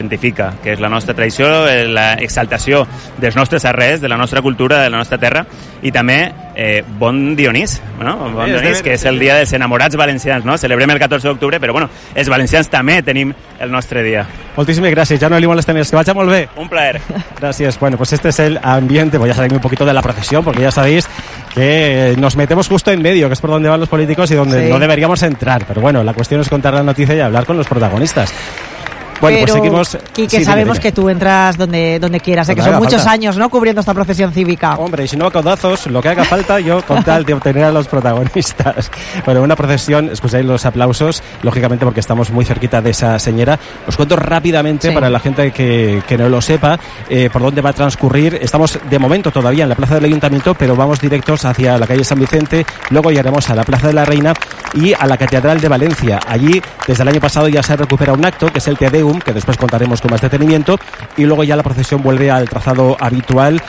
identifica, que és la nostra tradició, la exaltació dels nostres arrels, de la nostra cultura, de la nostra terra, i també Bon Dionís, no? Bon Dionís, que és el dia dels enamorats valencians, no? Celebrem el 14 d'octubre, però bueno, els valencians també tenim el nostre dia. Moltíssimes gràcies, ja no li molestem més, que vaya molt bé. Un plaer. Gracias. Bueno, pues este es el ambiente, voy a salir un poquito de la procesión, porque ya sabéis que nos metemos justo en medio, que es por donde van los políticos y donde no deberíamos entrar, pero bueno, la cuestión es contar la noticia y hablar con los protagonistas. Bueno, pero, pues seguimos. Quique, sabemos que tú entras donde quieras, que son muchos años, ¿no?, cubriendo esta procesión cívica. Hombre, y si no a codazos, lo que haga falta, yo con tal de obtener a los protagonistas. Bueno, una procesión, escucháis los aplausos, lógicamente porque estamos muy cerquita de esa señora. Os cuento rápidamente, para la gente que no lo sepa, por dónde va a transcurrir. Estamos de momento todavía en la Plaza del Ayuntamiento, pero vamos directos hacia la calle San Vicente, luego llegaremos a la Plaza de la Reina y a la Catedral de Valencia. Allí, desde el año pasado ya se recupera un acto, que es el Te Deum, que después contaremos con más detenimiento, y luego ya la procesión vuelve al trazado habitual,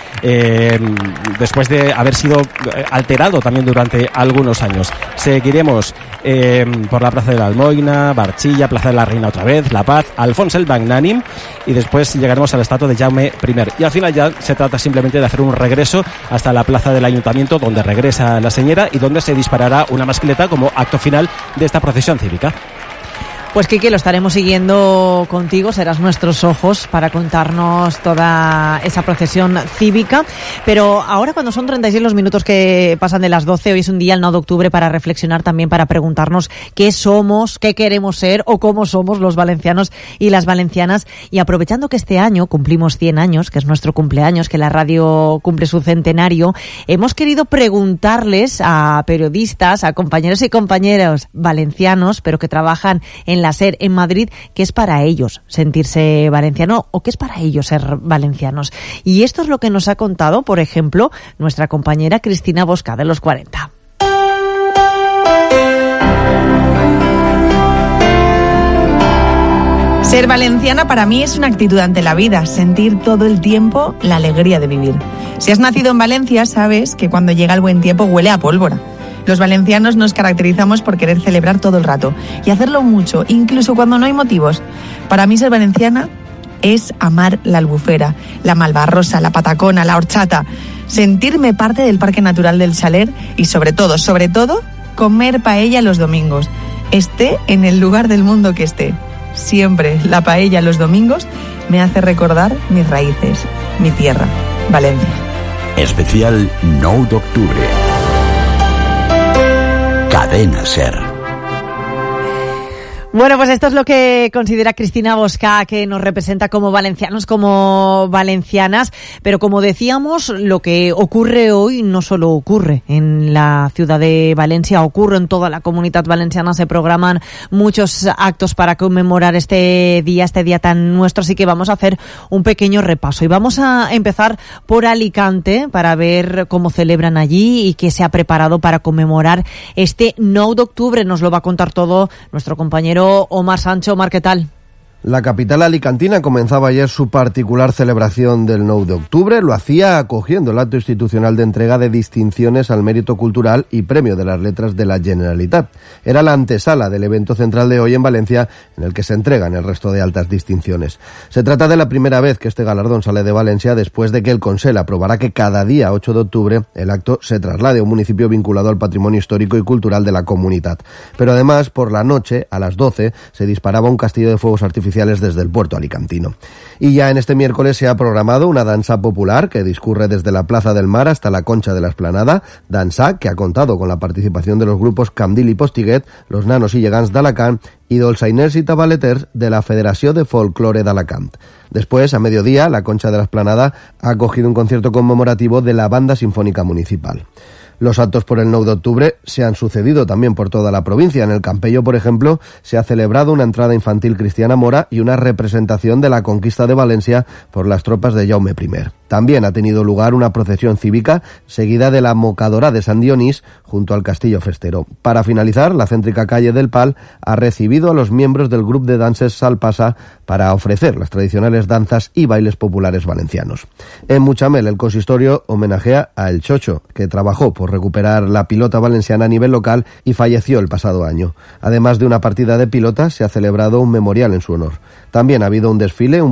después de haber sido alterado también durante algunos años. Seguiremos por la Plaza de la Almoina, Barchilla, Plaza de la Reina otra vez, La Paz, Alfons el Magnánim, y después llegaremos a la estatua de Jaume I. Y al final ya se trata simplemente de hacer un regreso hasta la Plaza del Ayuntamiento, donde regresa la señora y donde se disparará una mascleta como acto final de esta procesión cívica. Pues Quique, lo estaremos siguiendo contigo, serás nuestros ojos para contarnos toda esa procesión cívica. Pero ahora, cuando son 36 los minutos que pasan de las 12, hoy es un día, el 9 de octubre, para reflexionar también, para preguntarnos qué somos, qué queremos ser o cómo somos los valencianos y las valencianas. Y aprovechando que este año cumplimos 100 años, que es nuestro cumpleaños, que la radio cumple su centenario, hemos querido preguntarles a periodistas, a compañeros y compañeras valencianos, pero que trabajan en la SER en Madrid, qué es para ellos sentirse valenciano o qué es para ellos ser valencianos. Y esto es lo que nos ha contado, por ejemplo, nuestra compañera Cristina Bosca, de Los 40. Ser valenciana para mí es una actitud ante la vida, sentir todo el tiempo la alegría de vivir. Si has nacido en Valencia, sabes que cuando llega el buen tiempo huele a pólvora. Los valencianos nos caracterizamos por querer celebrar todo el rato y hacerlo mucho, incluso cuando no hay motivos. Para mí ser valenciana es amar la Albufera, la Malvarrosa, la Patacona, la Horchata, sentirme parte del Parque Natural del Saler y sobre todo, comer paella los domingos, esté en el lugar del mundo que esté. Siempre la paella los domingos me hace recordar mis raíces, mi tierra, Valencia. Especial 9 de octubre. Cadena SER. Bueno, pues esto es lo que considera Cristina Bosca, que nos representa como valencianos, como valencianas. Pero como decíamos, lo que ocurre hoy no solo ocurre en la ciudad de Valencia, ocurre en toda la comunidad valenciana. Se programan muchos actos para conmemorar este día tan nuestro. Así que vamos a hacer un pequeño repaso. Y vamos a empezar por Alicante para ver cómo celebran allí y qué se ha preparado para conmemorar este 9 de octubre. Nos lo va a contar todo nuestro compañero Omar Sancho. Omar, ¿qué tal? La capital alicantina comenzaba ayer su particular celebración del 9 de octubre. Lo hacía acogiendo el acto institucional de entrega de distinciones al mérito cultural y premio de las letras de la Generalitat. Era la antesala del evento central de hoy en Valencia, en el que se entregan el resto de altas distinciones. Se trata de la primera vez que este galardón sale de Valencia después de que el Consell aprobará que cada día 8 de octubre el acto se traslade a un municipio vinculado al patrimonio histórico y cultural de la comunidad. Pero además, por la noche, a las 12, se disparaba un castillo de fuegos artificiales desde el puerto alicantino. Y ya en este miércoles se ha programado una danza popular que discurre desde la Plaza del Mar hasta la Concha de la Esplanada, danza que ha contado con la participación de los grupos Camdil y Postiguet, los Nanos y Gegants d'Alacant y Dolçainers y Tabaleters de la Federació de Folklore d'Alacant. Después, a mediodía, la Concha de la Esplanada ha acogido un concierto conmemorativo de la Banda Sinfónica Municipal. Los actos por el 9 de octubre se han sucedido también por toda la provincia. En el Campello, por ejemplo, se ha celebrado una entrada infantil cristiana mora y una representación de la conquista de Valencia por las tropas de Jaume I. También ha tenido lugar una procesión cívica seguida de la Mocadora de Sant Dionís junto al Castillo Festero. Para finalizar, la céntrica calle del Pal ha recibido a los miembros del grupo de danses Salpasa para ofrecer las tradicionales danzas y bailes populares valencianos. En Muchamel, el consistorio homenajea a El Chocho, que trabajó por recuperar la pilota valenciana a nivel local y falleció el pasado año. Además de una partida de pilota, se ha celebrado un memorial en su honor. También ha habido un desfile,